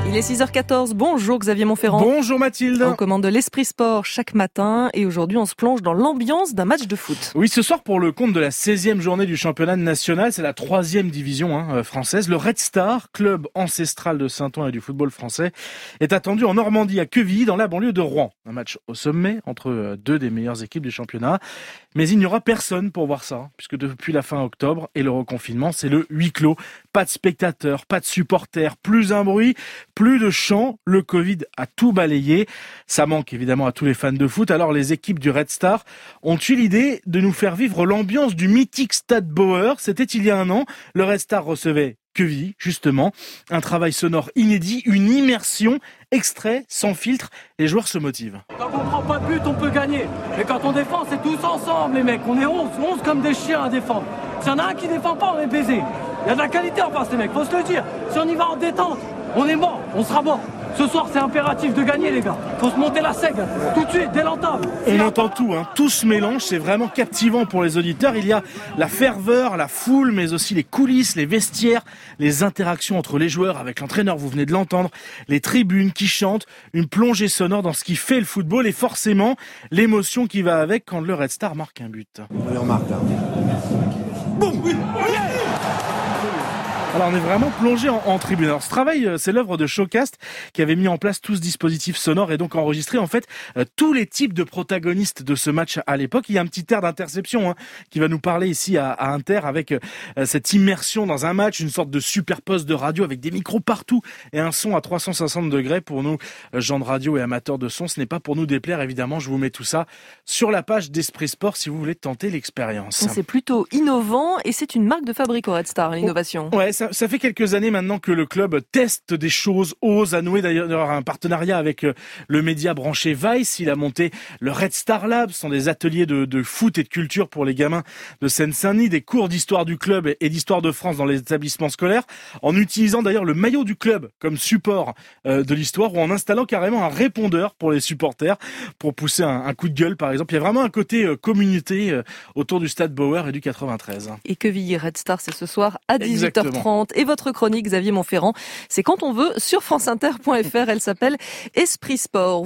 Il est 6h14. Bonjour Xavier Montferrand. Bonjour Mathilde. On commande l'Esprit Sport chaque matin et aujourd'hui on se plonge dans l'ambiance d'un match de foot. Oui, ce soir pour le compte de la 16e journée du championnat national, c'est la 3e division française. Le Red Star, club ancestral de Saint-Ouen et du football français, est attendu en Normandie à Quevilly dans la banlieue de Rouen. Un match au sommet entre deux des meilleures équipes du championnat. Mais il n'y aura personne pour voir ça, puisque depuis la fin octobre et le reconfinement, c'est le huis clos. Pas de spectateurs, pas de supporters, plus un bruit, plus de chants. Le Covid a tout balayé. Ça manque évidemment à tous les fans de foot. Alors les équipes du Red Star ont eu l'idée de nous faire vivre l'ambiance du mythique Stade Bauer. C'était il y a un an. Le Red Star recevait Quevilly, justement. Un travail sonore inédit, une immersion, extrait, sans filtre. Les joueurs se motivent. Quand on prend pas de but, on peut gagner. Mais quand on défend, c'est tous ensemble, les mecs. On est 11 comme des chiens à défendre. S'il y en a un qui défend pas, on est baisé. Il y a de la qualité en face, les mecs, faut se le dire. Si on y va en détente, on est mort, on sera mort. Ce soir, c'est impératif de gagner, les gars. Faut se monter la seigue, tout de suite, dès l'entame. On entend tout, tout se mélange, c'est vraiment captivant pour les auditeurs. Il y a la ferveur, la foule, mais aussi les coulisses, les vestiaires, les interactions entre les joueurs avec l'entraîneur, vous venez de l'entendre, les tribunes qui chantent, une plongée sonore dans ce qui fait le football et forcément l'émotion qui va avec quand le Red Star marque un but. Oui, on marque là. Boum, oui. Alors on est vraiment plongé en tribune. Alors ce travail, c'est l'œuvre de Showcast qui avait mis en place tout ce dispositif sonore et donc enregistré en fait tous les types de protagonistes de ce match à l'époque. Il y a un petit air d'interception qui va nous parler ici à Inter avec cette immersion dans un match, une sorte de super poste de radio avec des micros partout et un son à 360 degrés pour nous, gens de radio et amateurs de son. Ce n'est pas pour nous déplaire évidemment, je vous mets tout ça sur la page d'Esprit Sport si vous voulez tenter l'expérience. C'est plutôt innovant et c'est une marque de fabrique au Red Star, l'innovation. Ouais, ça fait quelques années maintenant que le club teste des choses, ose à nouer d'ailleurs un partenariat avec le média branché Vice. Il a monté le Red Star Lab, ce sont des ateliers de foot et de culture pour les gamins de Seine-Saint-Denis, des cours d'histoire du club et d'histoire de France dans les établissements scolaires, en utilisant d'ailleurs le maillot du club comme support de l'histoire ou en installant carrément un répondeur pour les supporters pour pousser un coup de gueule par exemple. Il y a vraiment un côté communauté autour du Stade Bauer et du 93. Et Quevilly Red Star, c'est ce soir à 18h30. Exactement. Et votre chronique, Xavier Montferrand, c'est quand on veut sur franceinter.fr. Elle s'appelle Esprit Sport.